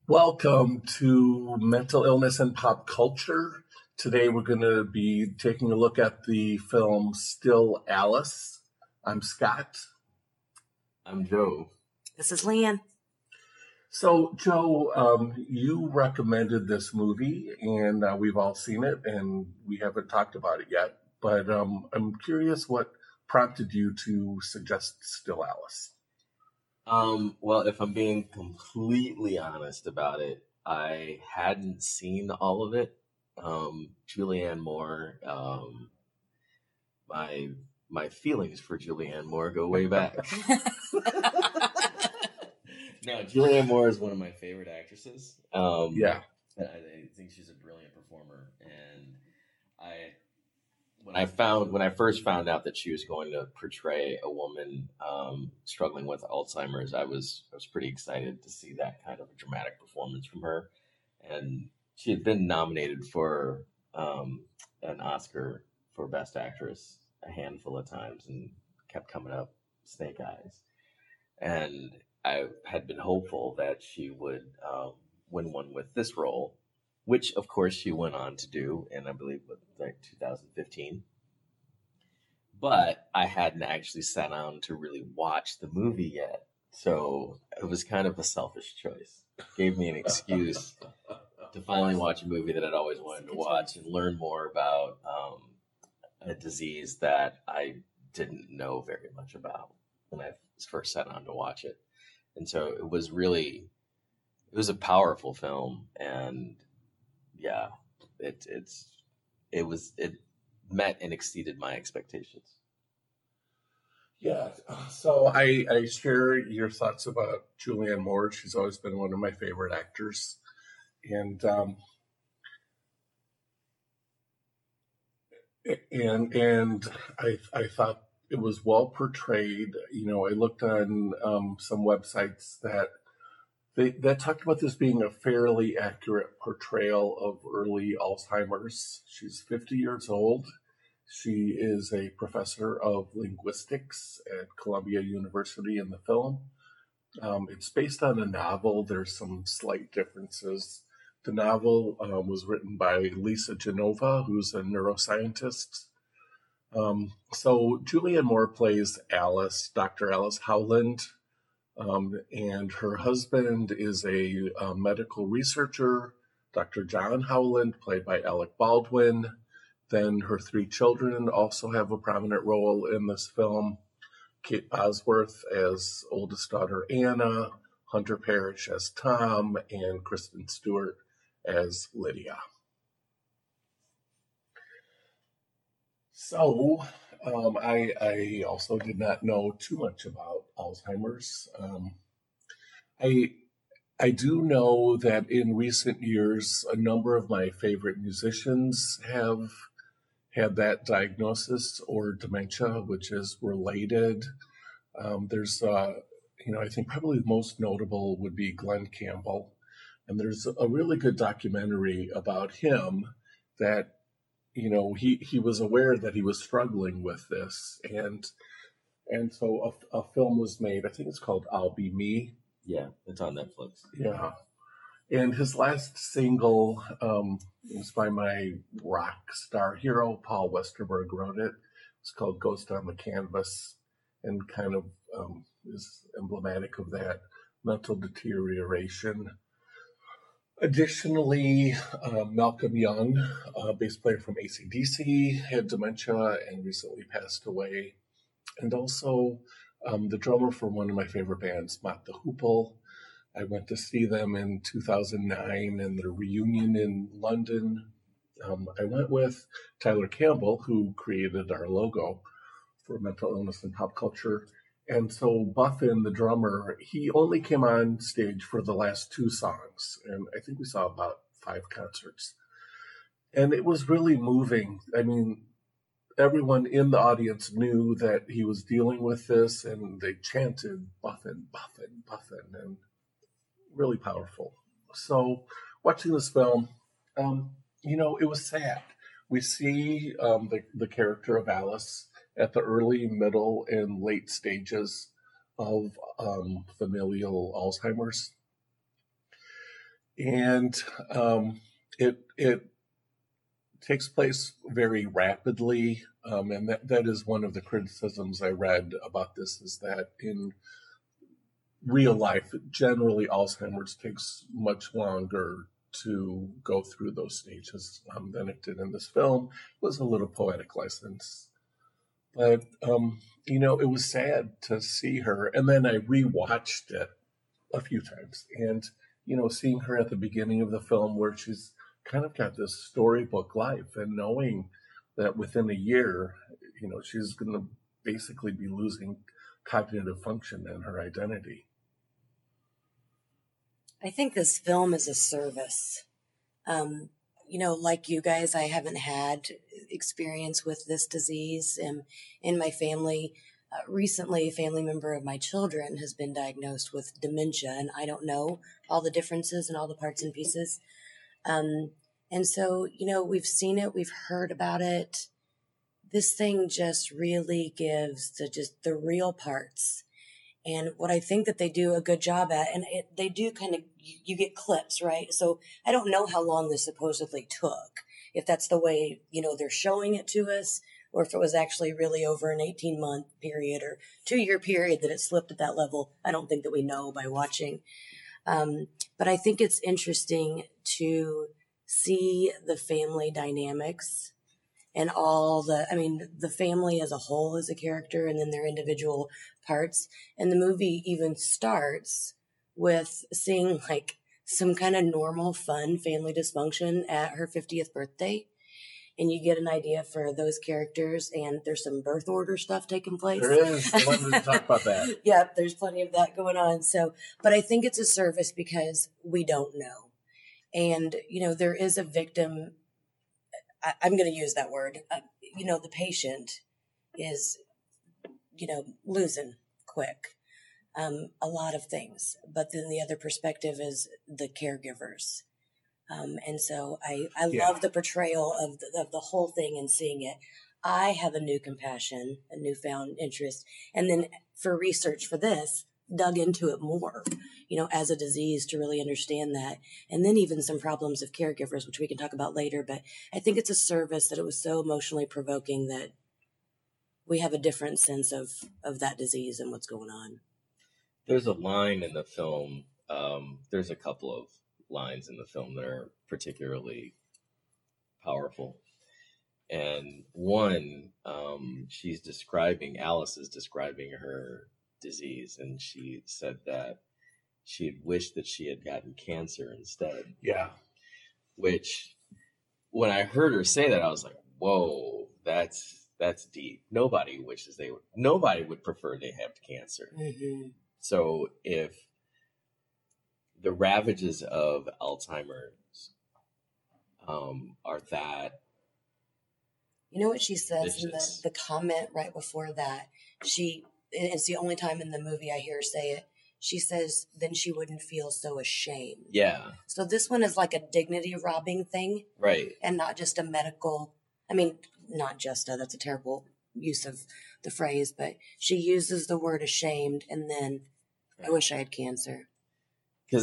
Welcome to Mental Illness and Pop Culture. Today we're going to be taking a look at the film Still Alice. I'm Scott. I'm Joe. This is Leanne. So, Joe, you recommended this movie, and we've all seen it, and we haven't talked about it yet. But I'm curious what prompted you to suggest Still Alice. Well, if I'm being completely honest about it, I hadn't seen all of it. Julianne Moore, my feelings for Julianne Moore go way back. No, Julianne Moore is one of my favorite actresses. Yeah. I think she's a brilliant performer, and when I first found out that she was going to portray a woman struggling with Alzheimer's, I was pretty excited to see that kind of a dramatic performance from her. And she had been nominated for an Oscar for Best Actress a handful of times and kept coming up Snake Eyes. And I had been hopeful that she would win one with this role, which of course she went on to do in, I believe, like 2015. But I hadn't actually sat down to really watch the movie yet. So it was kind of a selfish choice. It gave me an excuse to finally watch a movie that I'd always wanted to watch and learn more about a disease that I didn't know very much about when I first sat down to watch it. And so it was a powerful film, and yeah, it met and exceeded my expectations. Yeah, so I share your thoughts about Julianne Moore. She's always been one of my favorite actors, and I thought it was well portrayed. You know, I looked on some websites that talked about this being a fairly accurate portrayal of early Alzheimer's. She's 50 years old. She is a professor of linguistics at Columbia University in the film. It's based on a novel. There's some slight differences. The novel was written by Lisa Genova, who's a neuroscientist. So Julianne Moore plays Alice, Dr. Alice Howland, and her husband is a medical researcher, Dr. John Howland, played by Alec Baldwin. Then her three children also have a prominent role in this film. Kate Bosworth as oldest daughter Anna, Hunter Parrish as Tom, and Kristen Stewart as Lydia. So I also did not know too much about Alzheimer's. I do know that in recent years, a number of my favorite musicians have had that diagnosis or dementia, which is related. There's, I think probably the most notable would be Glenn Campbell. And there's a really good documentary about him that, he was aware that he was struggling with this. And so a film was made, I think it's called I'll Be Me. Yeah, it's on Netflix. Yeah. And his last single was by my rock star hero, Paul Westerberg wrote it. It's called Ghost on the Canvas, and kind of is emblematic of that mental deterioration. Additionally, Malcolm Young, a bass player from AC/DC, had dementia and recently passed away. And also the drummer for one of my favorite bands, Mott the Hoople. I went to see them in 2009 and their reunion in London. I went with Tyler Campbell, who created our logo for Mental Illness and Pop Culture. And so Buffin, the drummer, he only came on stage for the last two songs. And I think we saw about 5 concerts. And it was really moving. I mean, everyone in the audience knew that he was dealing with this, and they chanted Buffin, Buffin, Buffin, and really powerful. So watching this film, it was sad. We see the character of Alice at the early, middle, and late stages of familial Alzheimer's. and it takes place very rapidly, and that is one of the criticisms I read about this, is that in real life, generally Alzheimer's takes much longer to go through those stages than it did in this film. It was a little poetic license. But, it was sad to see her. And then I rewatched it a few times. And, seeing her at the beginning of the film where she's kind of got this storybook life, and knowing that within a year, she's going to basically be losing cognitive function and her identity. I think this film is a service. Like you guys, I haven't had experience with this disease. In my family, recently, a family member of my children has been diagnosed with dementia, and I don't know all the differences and all the parts and pieces. And so, we've seen it, we've heard about it. This thing just really gives the real parts. And what I think that they do a good job at, and they do kind of, you get clips, right? So I don't know how long this supposedly took, if that's the way, they're showing it to us, or if it was actually really over an 18-month period or 2-year period that it slipped at that level. I don't think that we know by watching. But I think it's interesting to see the family dynamics and the family as a whole is a character, and then their individual parts. And the movie even starts with seeing like some kind of normal, fun family dysfunction at her 50th birthday. And you get an idea for those characters, and there's some birth order stuff taking place. There is. I wanted to talk about that. Yep, there's plenty of that going on. So, but I think it's a service because we don't know. And, there is a victim. I'm going to use that word. The patient is, losing quick a lot of things. But then the other perspective is the caregivers. And so I love the portrayal of the whole thing and seeing it. I have a new compassion, a newfound interest. And then for research for this, dug into it more, as a disease to really understand that. And then even some problems of caregivers, which we can talk about later. But I think it's a service that it was so emotionally provoking that we have a different sense of that disease and what's going on. There's a line in the film. There's a couple of lines in the film that are particularly powerful. And one, Alice is describing her disease, and she said that she had wished that she had gotten cancer instead. Yeah. Which, when I heard her say that, I was like, whoa, that's deep. Nobody would prefer they have cancer. Mm-hmm. So if the ravages of Alzheimer's are that, what she says vicious. in the comment right before that, it's the only time in the movie I hear her say it. She says, then she wouldn't feel so ashamed. Yeah. So this one is like a dignity robbing thing. Right. And not just a medical, that's a terrible use of the phrase, but she uses the word ashamed, and then I wish I had cancer. Because,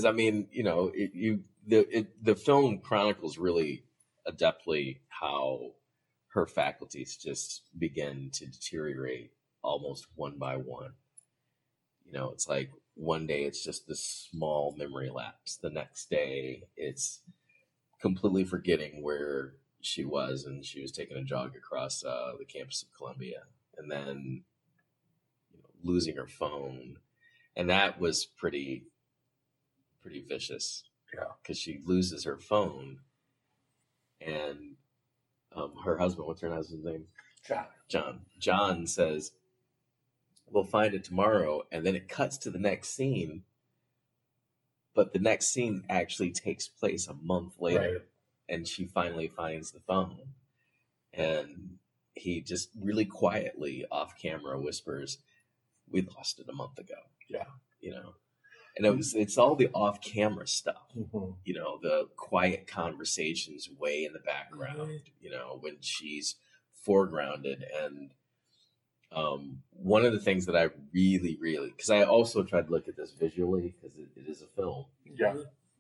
the film chronicles really adeptly how her faculties just begin to deteriorate almost one by one. It's like one day it's just this small memory lapse. The next day it's completely forgetting where she was, and she was taking a jog across the campus of Columbia, and then losing her phone. And that was pretty vicious. Yeah. Because she loses her phone, and her husband, what's her husband's name? John. John says, we'll find it tomorrow. And then it cuts to the next scene. But the next scene actually takes place a month later. Right. And she finally finds the phone. And he just really quietly off camera whispers, we lost it a month ago. Yeah. And it's all the off camera stuff, mm-hmm. The quiet conversations way in the background, when she's foregrounded. And one of the things that I really, really, because I also tried to look at this visually, because it is a film. Yeah.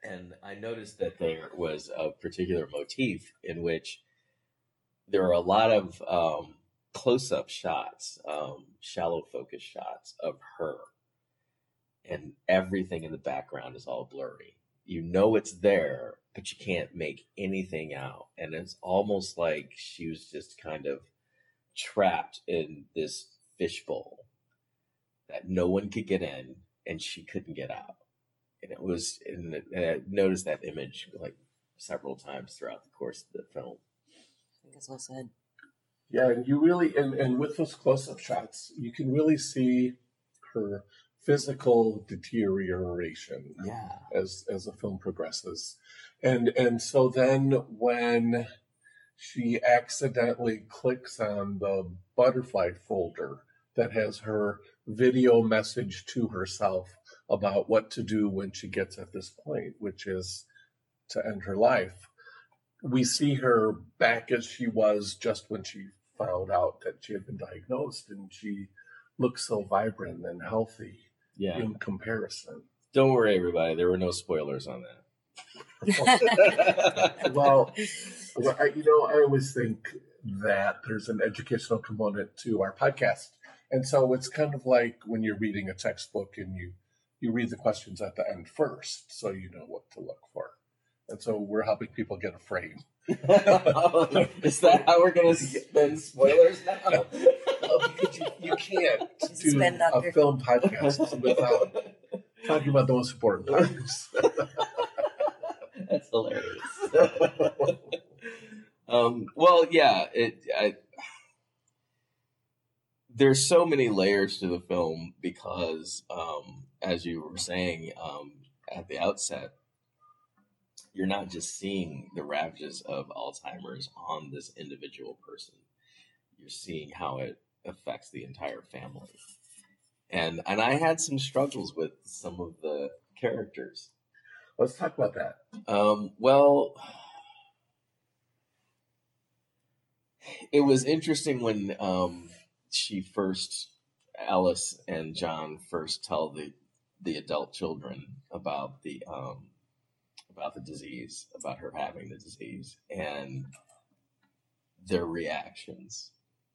And I noticed that there was a particular motif in which there are a lot of close-up shots, shallow focus shots of her, and everything in the background is all blurry. You know it's there, but you can't make anything out. And it's almost like she was just kind of trapped in this fishbowl that no one could get in and she couldn't get out. And and I noticed that image like several times throughout the course of the film. I think that's well said. Yeah, and you really and with those close-up shots, you can really see her physical deterioration Yeah. as the film progresses. And so then when she accidentally clicks on the butterfly folder that has her video message to herself about what to do when she gets at this point, which is to end her life. We see her back as she was just when she found out that she had been diagnosed, and she looks so vibrant and healthy Yeah. in comparison. Don't worry, everybody. There were no spoilers on that. Well, I always think that there's an educational component to our podcast. And so it's kind of like when you're reading a textbook and you read the questions at the end first, so you know what to look for. And so we're helping people get a frame. Is that how we're going to spend spoilers now? Because you can't do Spend up a your- film podcast without talking about the most important parts. That's hilarious. Well, yeah, there's so many layers to the film because, as you were saying at the outset, you're not just seeing the ravages of Alzheimer's on this individual person. You're seeing how it affects the entire family. And I had some struggles with some of the characters. Let's talk about that. Well, it was interesting when Alice and John first tell the adult children about the disease, about her having the disease, and their reactions,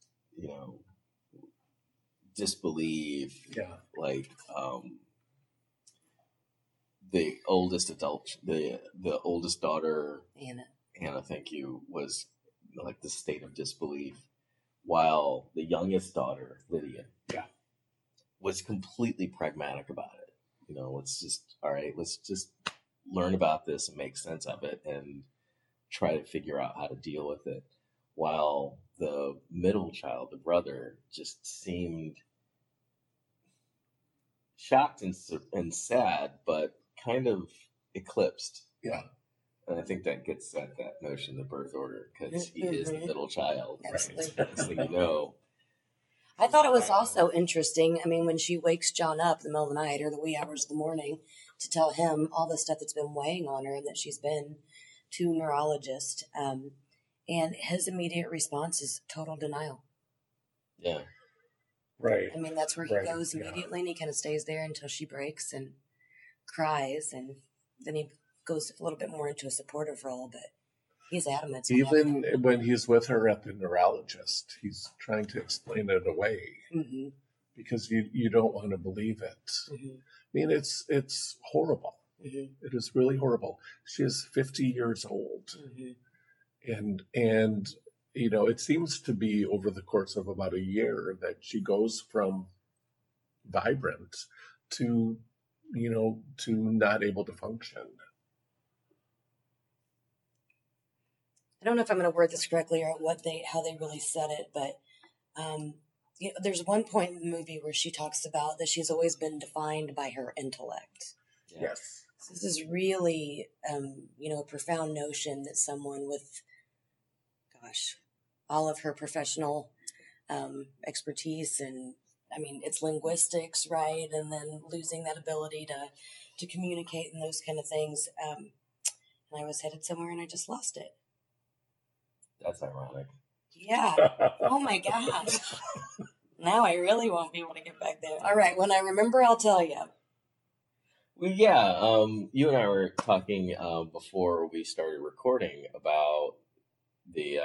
disbelief, Yeah. like the oldest daughter, Anna, thank you, was like the state of disbelief, while the youngest daughter, Lydia, was completely pragmatic about it. Let's just learn about this and make sense of it and try to figure out how to deal with it. While the middle child, the brother, just seemed shocked and sad, but kind of eclipsed. Yeah. And I think that gets at that notion of birth order, because he is the middle child. Absolutely. Right? So you know. I thought it was also interesting. I mean, when she wakes John up in the middle of the night or the wee hours of the morning to tell him all the stuff that's been weighing on her and that she's been to a neurologist, and his immediate response is total denial. Yeah. Right. I mean, that's where he Right, goes yeah. immediately, and he kind of stays there until she breaks and cries, and then he goes a little bit more into a supportive role, but he's adamant. it's not Even when he's with her at the neurologist, he's trying to explain it away happening. because you don't want to believe it. Mhm, I mean, it's horrible. mhm, It is really horrible. She is 50 years old, mhm, and it seems to be over the course of about a year that she goes from vibrant to not able to function. I don't know if I'm going to word this correctly or how they really said it, but there's one point in the movie where she talks about that she's always been defined by her intellect. Yeah. Yes. So this is really, a profound notion that someone with, all of her professional expertise, and I mean, it's linguistics, right? And then losing that ability to communicate and those kind of things. And I was headed somewhere and I just lost it. That's ironic. Yeah. Oh my gosh. Now I really won't be able to get back there. All right. When I remember, I'll tell you. Well, yeah, you and I were talking before we started recording about the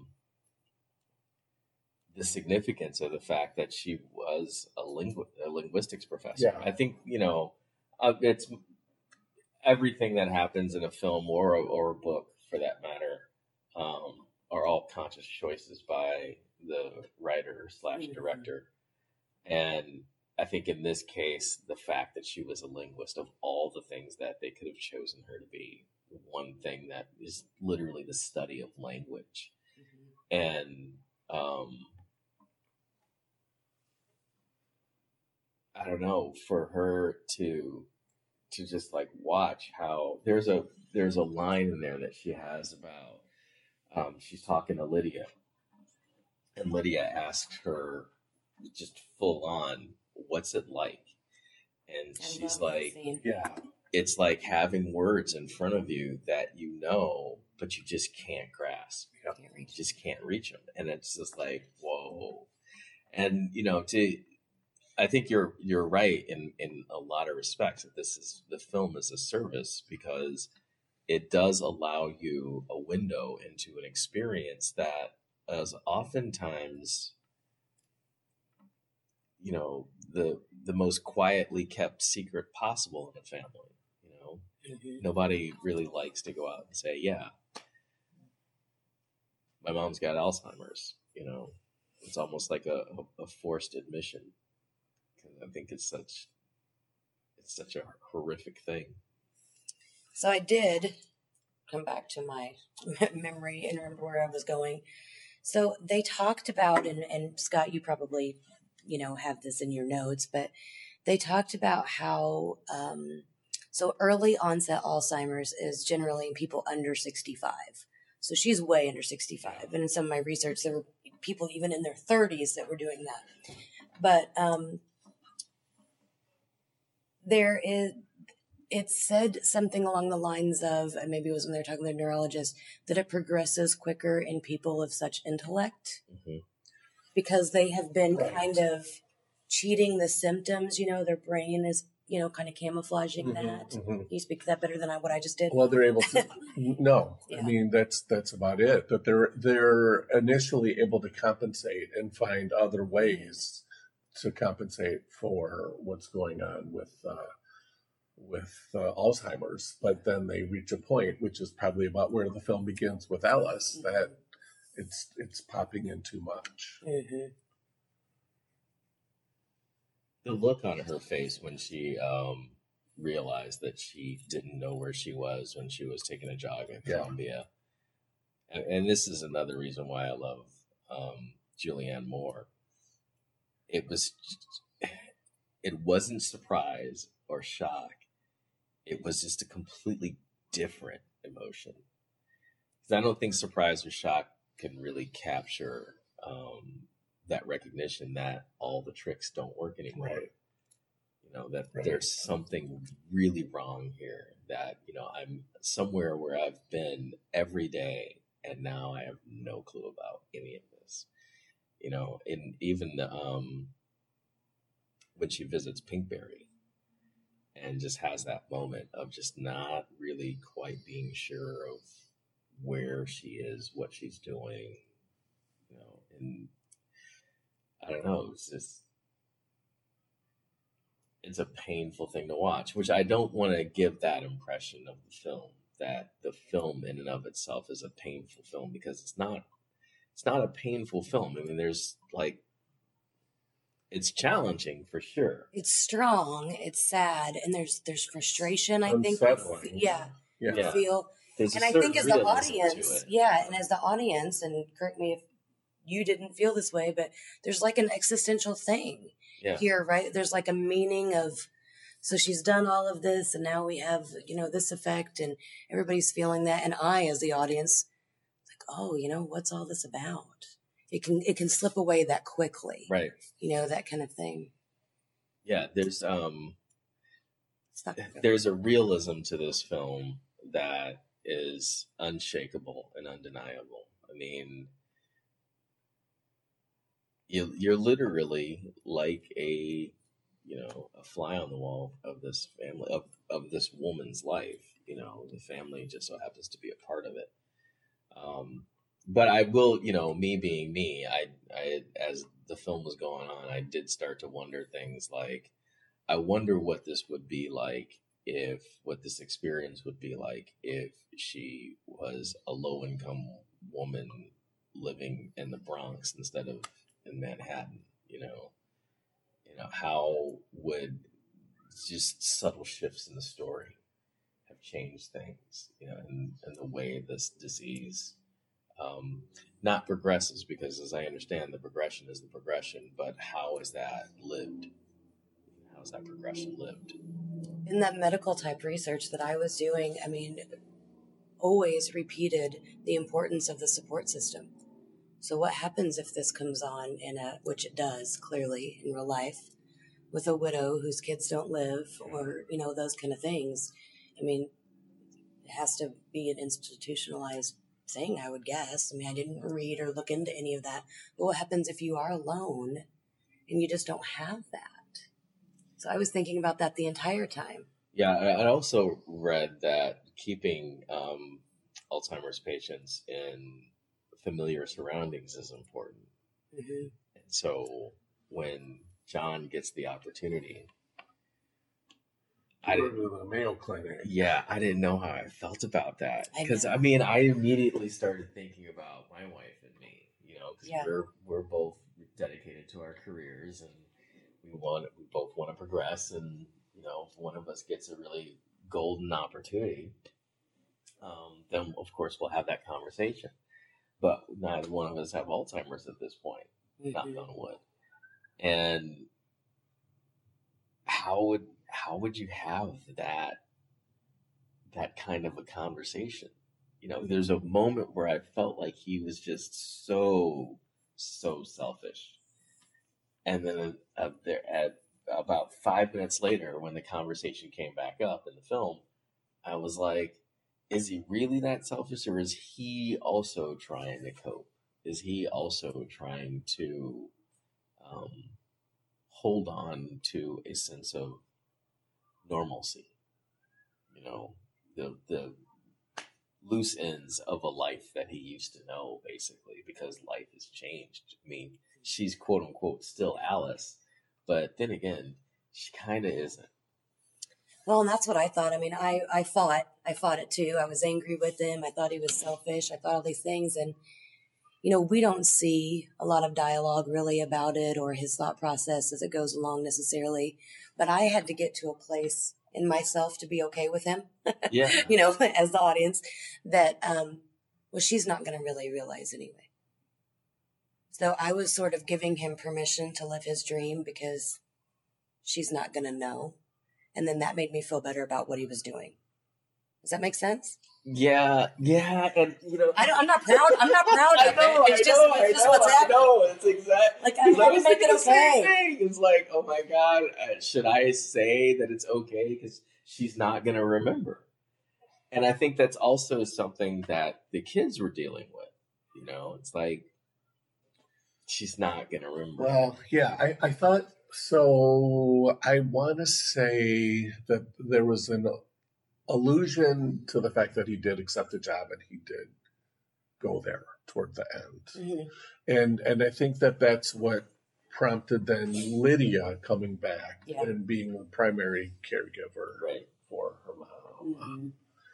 the significance of the fact that she was a linguistics professor. Yeah. I think it's everything that happens in a film or a book, for that matter, are all conscious choices by the writer slash director. And I think in this case, the fact that she was a linguist, of all the things that they could have chosen her to be, one thing that is literally the study of language. And I don't know, for her to just like watch how there's a line in there that she has about she's talking to Lydia, and Lydia asks her just full on, "What's it like?" And I she's love that like, scene. Yeah. "It's like having words in front of you that you know, but you just can't grasp. Can't You reach. just can't reach them." And it's just like, whoa. And I think you're right in a lot of respects that the film is a service, because it does allow you a window into an experience that is oftentimes, the most quietly kept secret possible in a family. Nobody really likes to go out and say, "Yeah, my mom's got Alzheimer's." It's almost like a forced admission, because I think it's such a horrific thing. So I did come back to my memory and remember where I was going. So they talked about, and Scott, you probably, have this in your notes, but they talked about how, so early onset Alzheimer's is generally in people under 65. So she's way under 65. And in some of my research, there were people even in their 30s that were doing that. But it said something along the lines of, and maybe it was when they were talking to their neurologist, that it progresses quicker in people of such intellect because they have been kind of cheating the symptoms. Their brain is, kind of camouflaging that. You speak to that better than what I just did. Well, they're able to. No, Yeah. I mean that's about it. But they're initially able to compensate and find other ways to compensate for what's going on with Alzheimer's. But then they reach a point, which is probably about where the film begins with Alice, that it's popping in too much. The look on her face when she realized that she didn't know where she was when she was taking a jog in Columbia. And this is another reason why I love Julianne Moore. It wasn't surprise or shock. It was just a completely different emotion. Because I don't think surprise or shock can really capture that recognition that all the tricks don't work anymore. Right. That there's something really wrong here, that, I'm somewhere where I've been every day and now I have no clue about any of this. And even when she visits Pinkberry and just has that moment of just not really quite being sure of where she is, what she's doing, and I don't know, it's a painful thing to watch, which I don't want to give that impression of the film, that the film in and of itself is a painful film, because it's not a painful film. I mean, there's it's challenging for sure. It's strong, it's sad, and there's frustration, I think. Unsettling. Yeah. Yeah. Feel. There's And a I think certain as the realism to audience, it. and as the audience, and correct me if you didn't feel this way, but there's like an existential thing here, right? There's like a meaning of, so she's done all of this and now we have, this effect, and everybody's feeling that. And I, as the audience, like, oh, what's all this about? It can slip away that quickly. Right. That kind of thing. Yeah. There's a realism to this film that is unshakable and undeniable. I mean, you're literally like a a fly on the wall of this family, of this woman's life. The family just so happens to be a part of it. But I will, me being me, I as the film was going on, I did start to wonder things like, I wonder what this would be like what this experience would be like if she was a low income woman living in the Bronx instead of in Manhattan. How would just subtle shifts in the story have changed things, and the way this disease not progresses, because as I understand, the progression is the progression, but how is that lived? How is that progression lived? In that medical type research that I was doing, I mean, always repeated the importance of the support system. So what happens if this comes on which it does clearly in real life, with a widow whose kids don't live, or, those kind of things? I mean, it has to be an institutionalized thing, I would guess. I mean, I didn't read or look into any of that. But what happens if you are alone and you just don't have that? So I was thinking about that the entire time. Yeah, I also read that keeping Alzheimer's patients in familiar surroundings is important. Mm-hmm. And so when John gets the opportunity, I didn't go to the Mayo Clinic. Yeah, I didn't know how I felt about that, because I immediately started thinking about my wife and me. Because we're both dedicated to our careers, and we both want to progress, and if one of us gets a really golden opportunity, then of course we'll have that conversation. But neither one of us have Alzheimer's at this point, knock on wood. And how would you have that kind of a conversation? There's a moment where I felt like he was just so selfish. And then at about 5 minutes later, when the conversation came back up in the film, I was like, is he really that selfish, or is he also trying to cope? Is he also trying to hold on to a sense of normalcy? The loose ends of a life that he used to know, basically, because life has changed. I mean, she's quote unquote still Alice, but then again, she kind of isn't. Well, and that's what I thought. I mean, I fought it too. I was angry with him. I thought he was selfish. I thought all these things. And, we don't see a lot of dialogue really about it or his thought process as it goes along necessarily. But I had to get to a place in myself to be okay with him. Yeah. As the audience, that, she's not going to really realize anyway. So I was sort of giving him permission to live his dream because she's not going to know. And then that made me feel better about what he was doing. Does that make sense? Yeah, and I'm not proud. I'm not proud of it. It's just what's happening. It's exactly. Like, I had to make it okay. It's like, oh my God, should I say that it's okay because she's not going to remember? And I think that's also something that the kids were dealing with. It's like, she's not going to remember. Well, yeah, I thought so. I want to say that there was an allusion to the fact that he did accept the job and he did go there toward the end. Mm-hmm. And I think that that's what prompted then Lydia coming back and being the primary caregiver for her mom.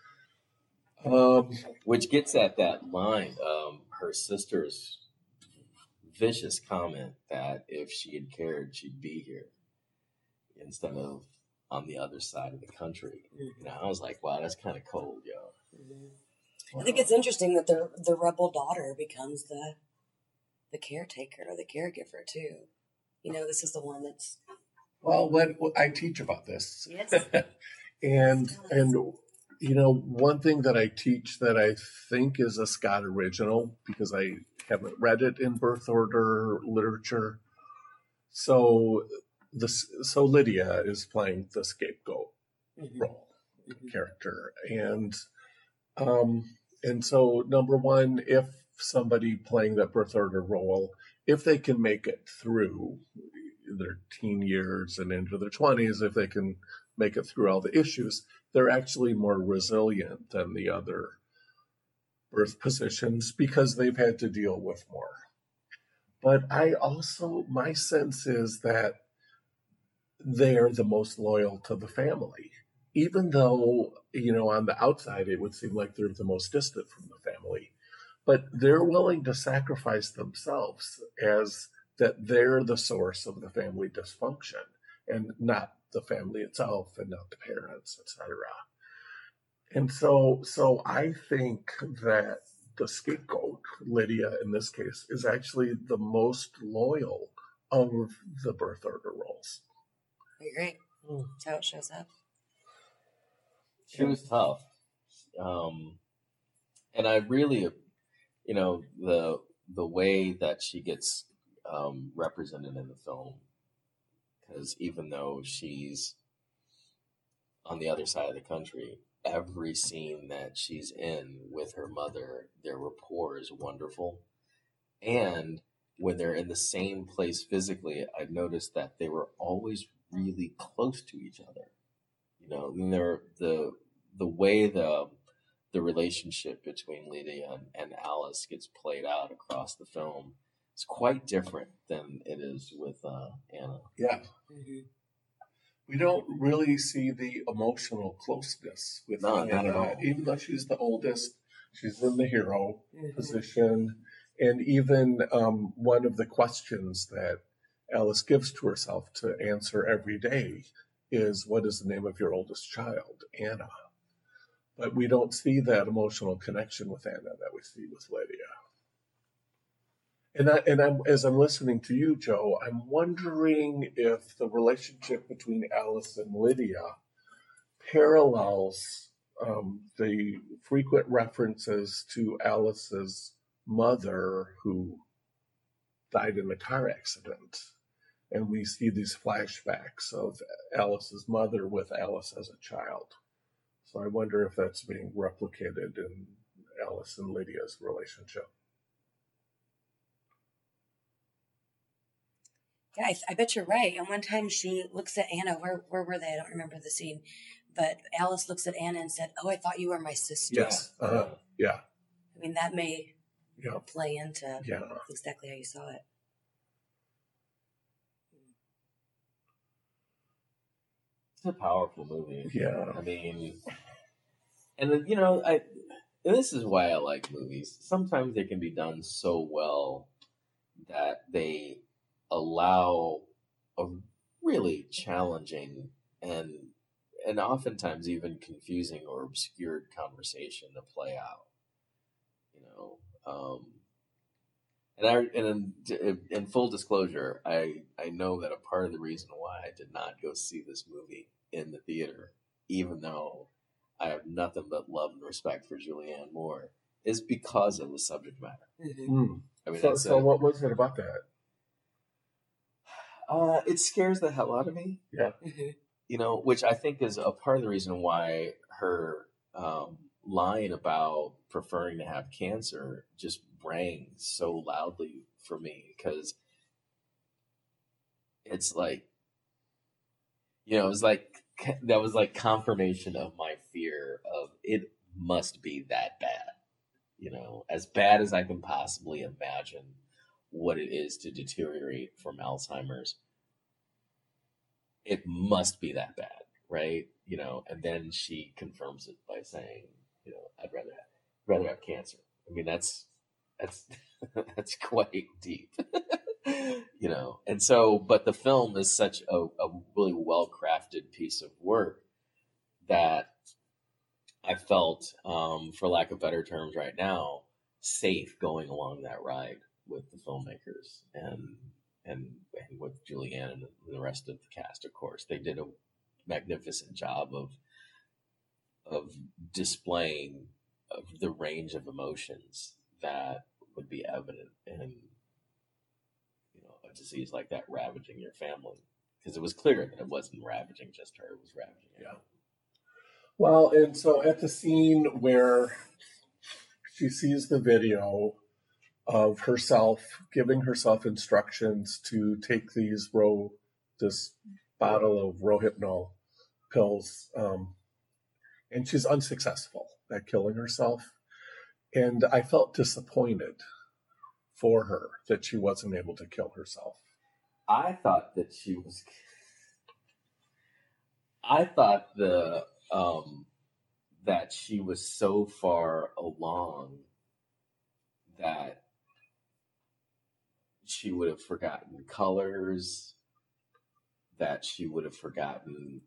Mm-hmm. Which gets at that line, her sister's vicious comment that if she had cared, she'd be here instead of on the other side of the country. I was like, wow, that's kind of cold, yo. Mm-hmm. I think it's interesting that the rebel daughter becomes the caretaker or the caregiver too. This is the one that's... Well, when I teach about this. Yes. and one thing that I teach that I think is a Scott original, because I haven't read it in birth order literature. So Lydia is playing the scapegoat role character, and so number one, if somebody playing that birth order role, if they can make it through their teen years and into their 20s, if they can make it through all the issues, they're actually more resilient than the other birth positions because they've had to deal with more. But my sense is that they're the most loyal to the family, even though, on the outside, it would seem like they're the most distant from the family. But they're willing to sacrifice themselves as that they're the source of the family dysfunction and not the family itself and not the parents, etc. And so I think that the scapegoat, Lydia in this case, is actually the most loyal of the birth order roles. I agree. That's how it shows up. She was tough. And I really, the way that she gets represented in the film, because even though she's on the other side of the country, every scene that she's in with her mother, their rapport is wonderful. And when they're in the same place physically, I've noticed that they were always really close to each other. And the way the relationship between Lydia and Alice gets played out across the film is quite different than it is with Anna. Yeah. Mm-hmm. We don't really see the emotional closeness with No, not at all. Even though she's the oldest, she's in the hero position. And even one of the questions that Alice gives to herself to answer every day is, what is the name of your oldest child? Anna. But we don't see that emotional connection with Anna that we see with Lydia. And as I'm listening to you, Joe, I'm wondering if the relationship between Alice and Lydia parallels the frequent references to Alice's mother who died in a car accident. And we see these flashbacks of Alice's mother with Alice as a child. So I wonder if that's being replicated in Alice and Lydia's relationship. Yeah, I bet you're right. And one time she looks at Anna. Where were they? I don't remember the scene. But Alice looks at Anna and said, "Oh, I thought you were my sister." Yes. Yeah. I mean, that may Yeah. play into Yeah. exactly how you saw it. It's a powerful movie. Yeah. I mean, and this is why I like movies. Sometimes they can be done so well that they allow a really challenging and oftentimes even confusing or obscured conversation to play out. And in full disclosure, I know that a part of the reason why I did not go see this movie in the theater, even though I have nothing but love and respect for Julianne Moore, is because of the subject matter. Mm-hmm. I mean, So what was it about that? It scares the hell out of me. Yeah. Mm-hmm. Which I think is a part of the reason why her line about preferring to have cancer just rang so loudly for me, because it's like, it was like, that was like confirmation of my fear of it must be that bad, as bad as I can possibly imagine what it is to deteriorate from Alzheimer's. It must be that bad, right? And then she confirms it by saying, I'd rather have cancer. I mean, that's that's quite deep, And so, but the film is such a really well-crafted piece of work that I felt, for lack of better terms right now, safe going along that ride with the filmmakers and with Julianne and the rest of the cast. Of course, they did a magnificent job of displaying of the range of emotions that would be evident in a disease like that ravaging your family, because it was clear that it wasn't ravaging just her; it was ravaging everyone. Well, and so at the scene where she sees the video of herself giving herself instructions to take these this bottle of Rohypnol pills, and she's unsuccessful at killing herself. And I felt disappointed for her that she wasn't able to kill herself. I thought that she was. I thought that she was so far along that she would have forgotten colors, that she would have forgotten,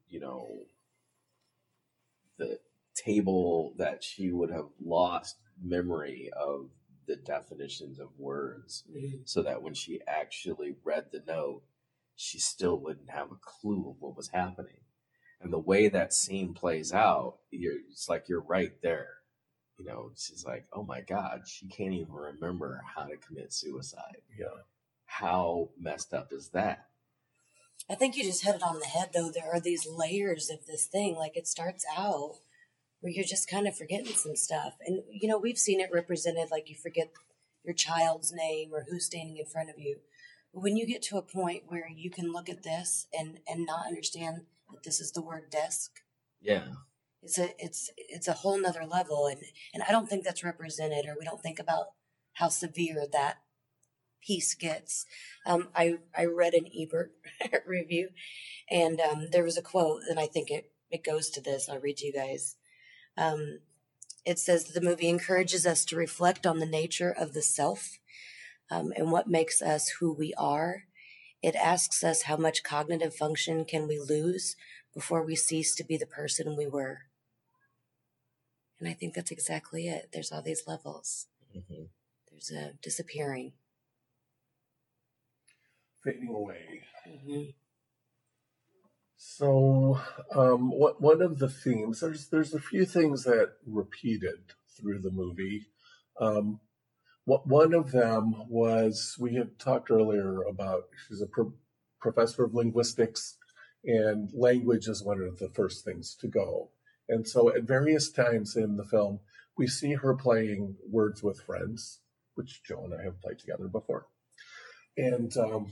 the table, that she would have lost memory of the definitions of words, so that when she actually read the note, she still wouldn't have a clue of what was happening. And the way that scene plays out, it's like you're right there. She's like, oh my God, she can't even remember how to commit suicide. Yeah. How messed up is that? I think you just hit it on the head, though. There are these layers of this thing. Like, it starts out where you're just kind of forgetting some stuff. And, we've seen it represented like you forget your child's name or who's standing in front of you. But when you get to a point where you can look at this and not understand that this is the word desk. Yeah. It's a whole nother level. And I don't think that's represented, or we don't think about how severe that piece gets. I read an Ebert review, and there was a quote, and I think it goes to this. I'll read to you guys. It says the movie encourages us to reflect on the nature of the self, and what makes us who we are. It asks us how much cognitive function can we lose before we cease to be the person we were. And I think that's exactly it. There's all these levels. Mm-hmm. There's a disappearing. Fading away. Mm-hmm. So, one of the themes, there's a few things that repeated through the movie. One of them was, we had talked earlier about, she's a professor of linguistics, and language is one of the first things to go. And so at various times in the film, we see her playing Words with Friends, which Joe and I have played together before. And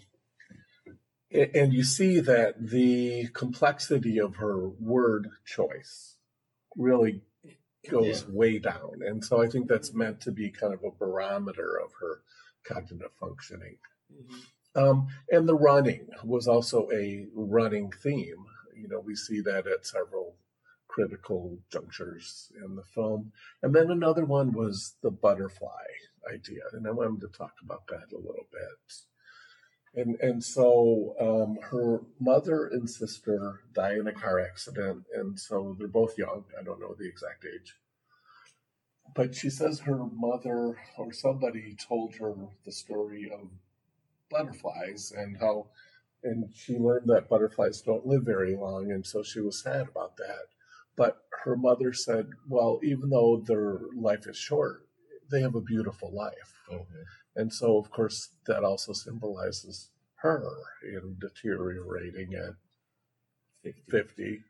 you see that the complexity of her word choice really goes way down. And so I think that's meant to be kind of a barometer of her cognitive functioning. Mm-hmm. And the running was also a running theme. We see that at several critical junctures in the film. And then another one was the butterfly idea. And I wanted to talk about that a little bit. And so her mother and sister die in a car accident, and so they're both young. I don't know the exact age. But she says her mother or somebody told her the story of butterflies and she learned that butterflies don't live very long, and so she was sad about that. But her mother said, well, even though their life is short, they have a beautiful life. Mm-hmm. And so, of course, that also symbolizes her in deteriorating at 50,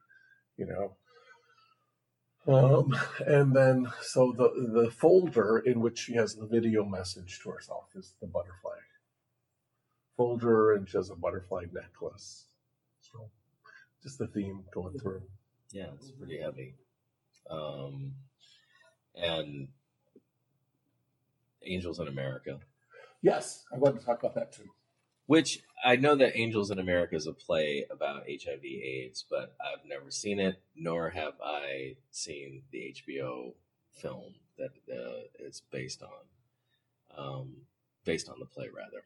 And then, so the folder in which she has the video message to herself is the butterfly folder, and she has a butterfly necklace. So, just the theme going through. Yeah, it's pretty heavy. And Angels in America. Yes, I wanted to talk about that too. Which I know that Angels in America is a play about HIV/AIDS, but I've never seen it, nor have I seen the HBO film that it's based on the play rather.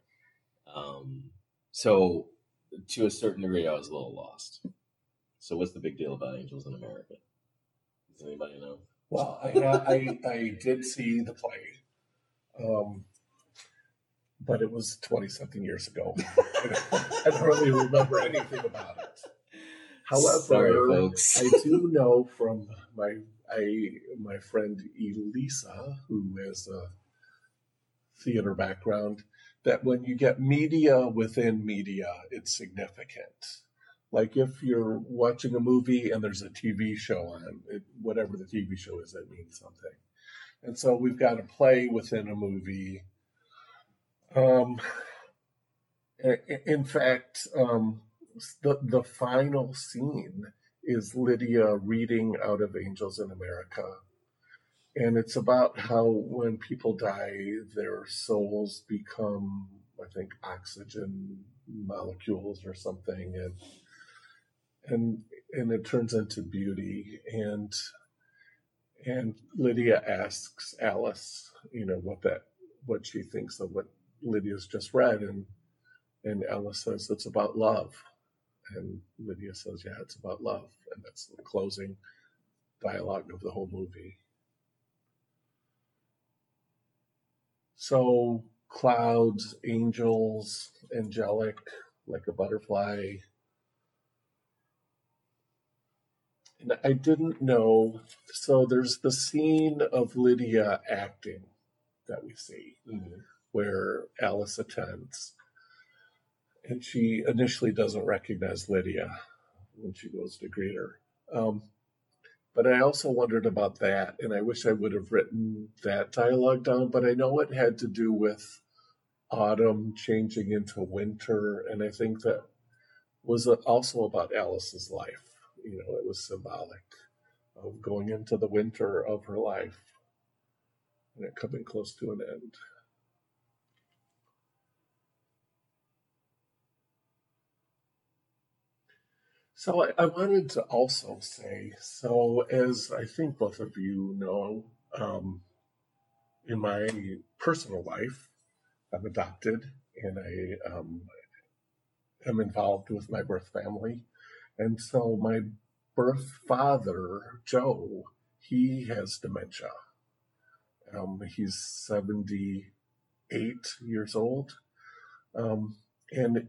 So to a certain degree, I was a little lost. So what's the big deal about Angels in America? Does anybody know? Well, I did see the play. But it was 20-something years ago. I don't really remember anything about it. However, sorry, folks. I do know from my friend Elisa, who has a theater background, that when you get media within media, it's significant. Like if you're watching a movie and there's a TV show on, whatever the TV show is, that means something. And so we've got a play within a movie. In fact, the final scene is Lydia reading out of Angels in America. And it's about how when people die, their souls become, I think, oxygen molecules or something, and it turns into beauty. And Lydia asks Alice, what she thinks of what Lydia's just read, and Alice says it's about love, and Lydia says, yeah, it's about love, and that's the closing dialogue of the whole movie. So clouds, angels, angelic, like a butterfly. And I didn't know. So there's the scene of Lydia acting that we see, where Alice attends. And she initially doesn't recognize Lydia when she goes to greet her. But I also wondered about that, and I wish I would have written that dialogue down, but I know it had to do with autumn changing into winter, and I think that was also about Alice's life. It was symbolic of going into the winter of her life and it coming close to an end. So I wanted to also say, so as I think both of you know, in my personal life, I'm adopted and I am involved with my birth family. And so my birth father, Joe, he has dementia. He's 78 years old. And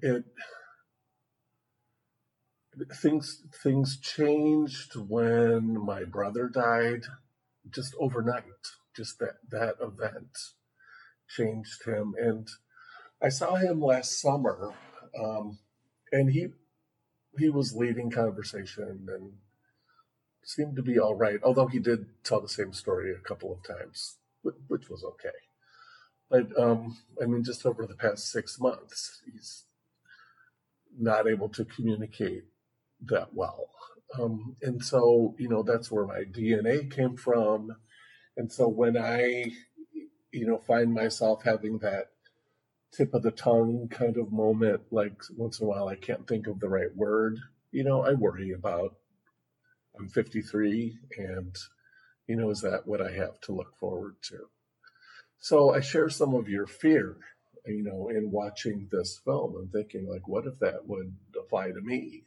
things changed when my brother died, just overnight. Just that event changed him. And I saw him last summer, and he was leading conversation and seemed to be all right, although he did tell the same story a couple of times, which was okay. But just over the past 6 months, he's not able to communicate that well. And so, that's where my DNA came from. And so when I, find myself having that tip of the tongue kind of moment, like once in a while I can't think of the right word, I worry about, I'm 53 and, is that what I have to look forward to? So I share some of your fear, in watching this film and thinking like, what if that would apply to me?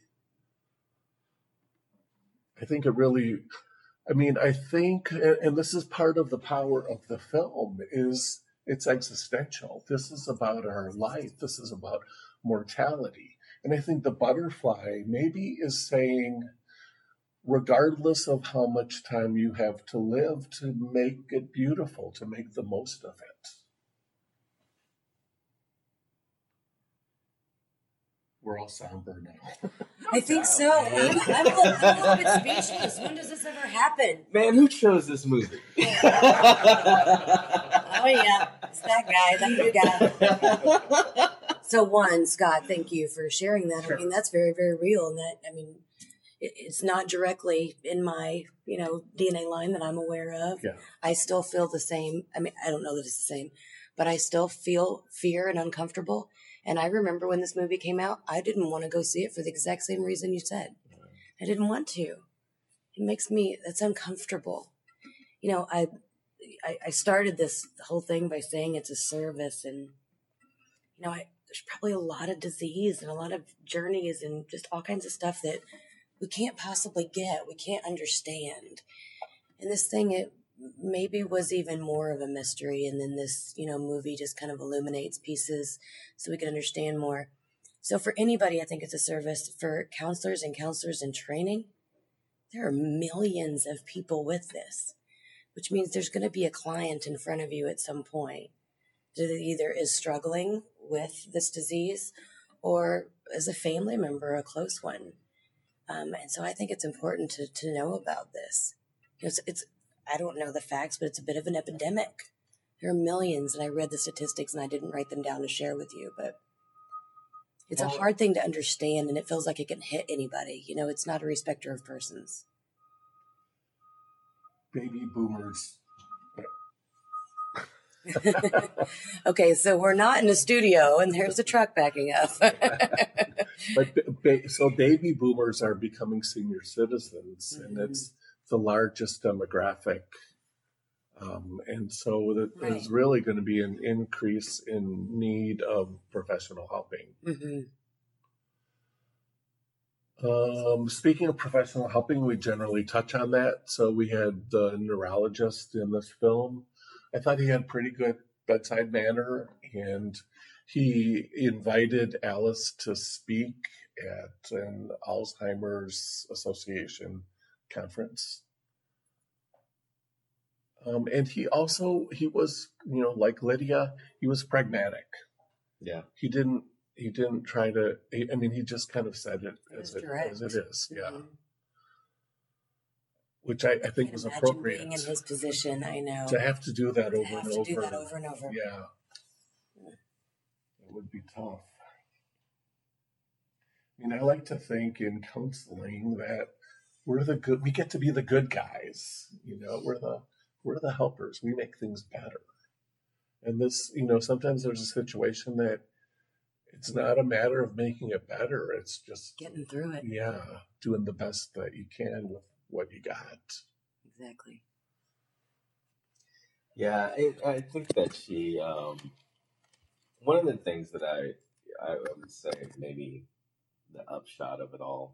I think it really, I think, and this is part of the power of the film, is it's existential. This is about our life. This is about mortality. And I think the butterfly maybe is saying, regardless of how much time you have to live, to make it beautiful, to make the most of it. We're all somber now. I think so. I'm a little bit speechless. When does this ever happen? Man, who chose this movie? Oh yeah, it's that guy, that new guy. So one, Scott, thank you for sharing that. Sure. That's very, very real, and that it's not directly in my DNA line that I'm aware of. Yeah. I still feel the same. I don't know that it's the same, but I still feel fear and uncomfortable. And I remember when this movie came out, I didn't want to go see it for the exact same reason you said. I didn't want to. It makes that's uncomfortable. I started this whole thing by saying it's a service, and there's probably a lot of disease and a lot of journeys and just all kinds of stuff that we can't possibly get, we can't understand. And this thing, it maybe was even more of a mystery, and then this movie just kind of illuminates pieces so we can understand more. So for anybody, I think it's a service. For counselors in training, there are millions of people with this, which means there's going to be a client in front of you at some point that either is struggling with this disease or as a family member, a close one. And so I think it's important to know about this. It's I don't know the facts, but it's a bit of an epidemic. There are millions, and I read the statistics, and I didn't write them down to share with you, but It's a hard thing to understand, and it feels like it can hit anybody. You know, it's not a respecter of persons. Baby boomers. Okay, so we're not in a studio, and there's a truck backing up. So baby boomers are becoming senior citizens, and it's the largest demographic. And so there's really going to be an increase in need of professional helping. Speaking of professional helping, we generally touch on that. So we had the neurologist in this film. I thought he had pretty good bedside manner, and he invited Alice to speak at an Alzheimer's Association conference. And he was, like Lydia, he was pragmatic. Yeah. He didn't try to, he just kind of said it as it is. Yeah. Which I think was appropriate. Being in his position, I know. To have to do that over and over. Yeah. It would be tough. I like to think in counseling that we get to be the good guys. We're the helpers. We make things better. And this, sometimes there's a situation that it's not a matter of making it better. It's just getting through it. Yeah. Doing the best that you can with what you got. Exactly. Yeah. I think that she, one of the things that I would say maybe the upshot of it all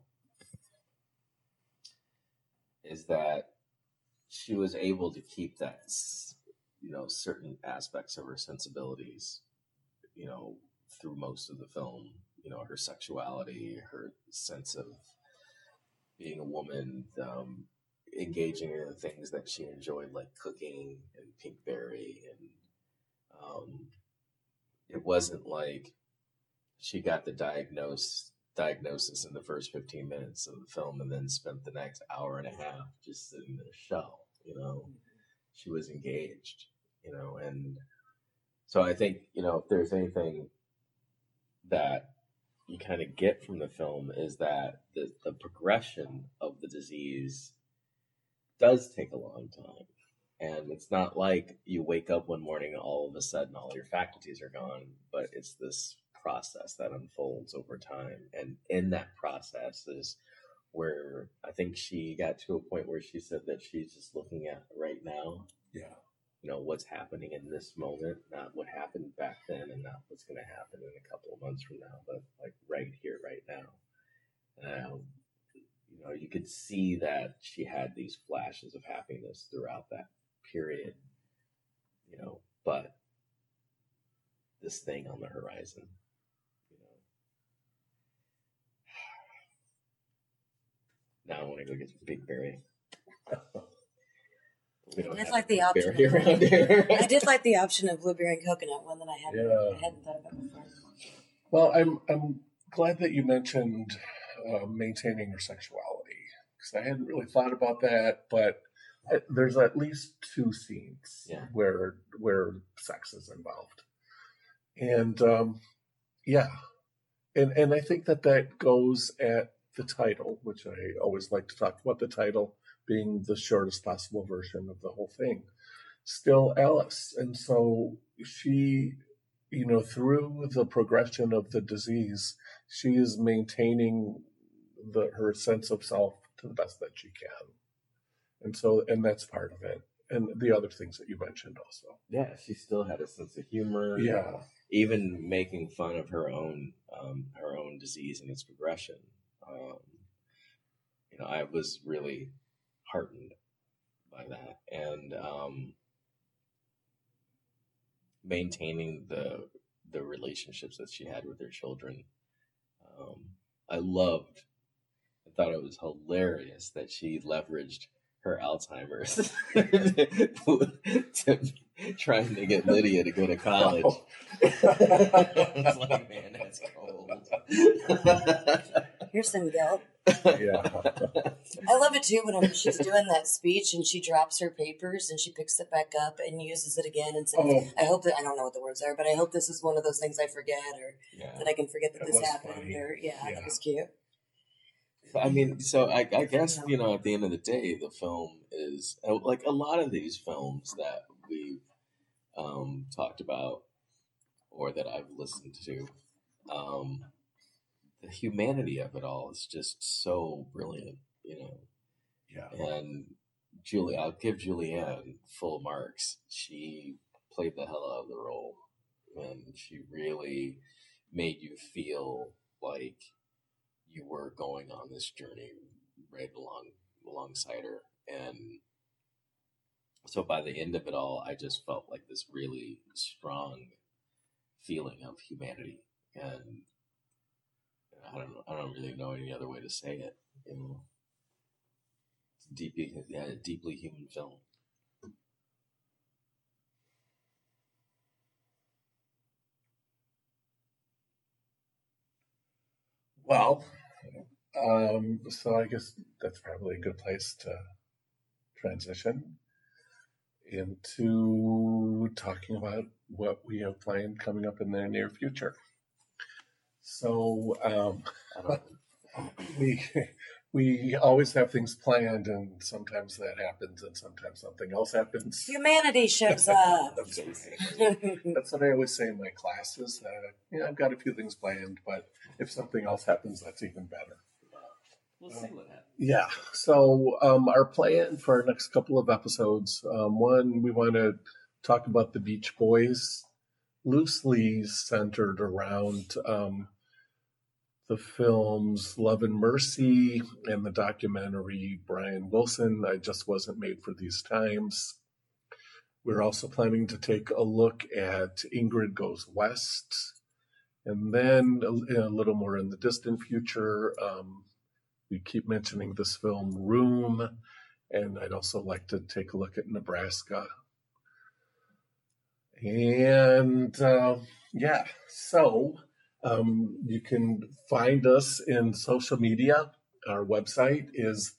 is that she was able to keep that, certain aspects of her sensibilities, through most of the film, her sexuality, her sense of being a woman, engaging in the things that she enjoyed, like cooking and Pinkberry. And it wasn't like she got the diagnosis in the first 15 minutes of the film and then spent the next hour and a half just sitting in a shell. She was engaged, and so I think, if there's anything that you kind of get from the film is that the progression of the disease does take a long time. And it's not like you wake up one morning and all of a sudden all your faculties are gone, but it's this process that unfolds over time. And in that process is where I think she got to a point where she said that she's just looking at right now. Yeah. What's happening in this moment, not what happened back then and not what's going to happen in a couple of months from now, but like right here, right now. You could see that she had these flashes of happiness throughout that period, but this thing on the horizon, now I want to go get some Pinkberry. I did like the option. I did like the option of blueberry and coconut, one that I hadn't thought about before. Well, I'm glad that you mentioned maintaining her sexuality, because I hadn't really thought about that, but there's at least 2 scenes where sex is involved, and and I think that goes at the title, which I always like to talk about the title being the shortest possible version of the whole thing. Still Alice. And so she, through the progression of the disease, she is maintaining her sense of self to the best that she can. And that's part of it. And the other things that you mentioned also. Yeah, she still had a sense of humor. Yeah. Even making fun of her own disease and its progression. I was really heartened by that, and maintaining the relationships that she had with her children. I thought it was hilarious that she leveraged her Alzheimer's to trying to get Lydia to go to college. It's like, man, that's cold. Here's some guilt. Yeah. I love it too when she's doing that speech and she drops her papers and she picks it back up and uses it again and says, Oh, I hope that, I don't know what the words are, but I hope this is one of those things I forget, or Yeah. that I can forget that That this was happened, funny. or Yeah. that was cute. I mean, so I guess, you know, at the end of the day, the film is like a lot of these films that we've talked about or that I've listened to. The humanity of it all is just so brilliant, you know. Yeah. And I'll give Julianne full marks. She played the hell out of the role, and she really made you feel like you were going on this journey right alongside her. And so by the end of it all, I just felt like this really strong feeling of humanity, and I don't really know any other way to say it. You know, it's deeply human film. Well, so I guess that's probably a good place to transition into talking about what we have planned coming up in the near future. So we we always have things planned, and sometimes that happens, and sometimes something else happens. Humanity shows up. That's what I always say in my classes. I've got a few things planned, but if something else happens, that's even better. We'll see what happens. Yeah. So our plan for our next couple of episodes, one, we want to talk about the Beach Boys, loosely centered around the films Love and Mercy and the documentary Brian Wilson, I Just Wasn't Made for These Times. We're also planning to take a look at Ingrid Goes West. And then a little more in the distant future, we keep mentioning this film Room, and I'd also like to take a look at Nebraska. And so you can find us in social media. Our website is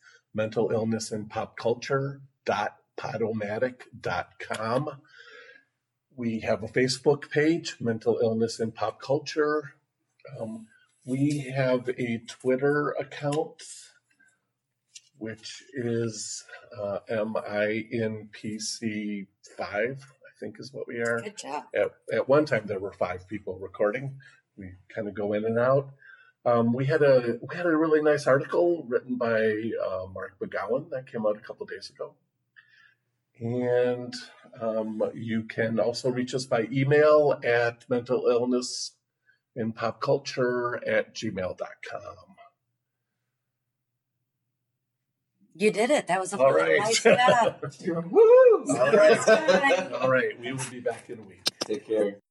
mentalillnessandpopculture.podomatic.com. We have a Facebook page, Mental Illness and Pop Culture. We have a Twitter account, which is MINPC5, I think is what we are. Good job. At one time, there were 5 people recording. We kind of go in and out. We had a really nice article written by Mark McGowan that came out a couple days ago. And you can also reach us by email at mentalillnessandpopculture@gmail.com. You did it. That was a All right. nice job. Woo! All right. All right. We will be back in a week. Take care.